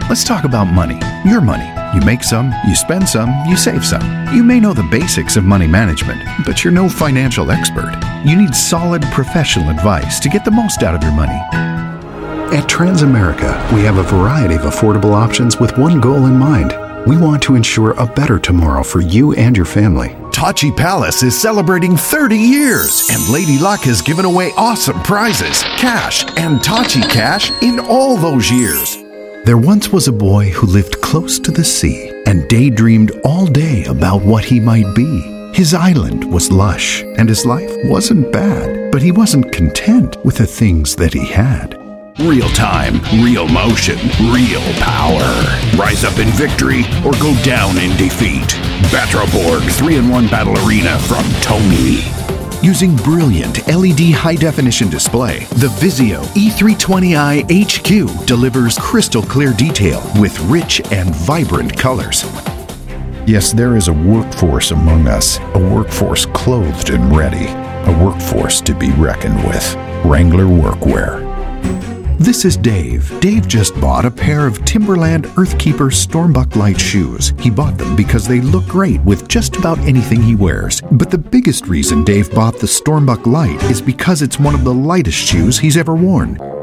Let's talk about money. Your money. You make some, you spend some, you save some. You may know the basics of money management, but you're no financial expert. You need solid professional advice to get the most out of your money. At Transamerica, we have a variety of affordable options with one goal in mind. We want to ensure a better tomorrow for you and your family. Tachi Palace is celebrating 30 years, and Lady Luck has given away awesome prizes, cash, and Tachi cash in all those years. There once was a boy who lived close to the sea and daydreamed all day about what he might be. His island was lush, and his life wasn't bad, but he wasn't content with the things that he had. Real time, real motion, real power. Rise up in victory or go down in defeat. Battleborg 3-in-1 Battle Arena from Tony. Using brilliant LED high-definition display, the Vizio E320i HQ delivers crystal clear detail with rich and vibrant colors. Yes, there is a workforce among us, a workforce clothed and ready, a workforce to be reckoned with. Wrangler Workwear. This is Dave. Dave just bought a pair of Timberland Earthkeeper Stormbuck Light shoes. He bought them because they look great with just about anything he wears. But the biggest reason Dave bought the Stormbuck Light is because it's one of the lightest shoes he's ever worn.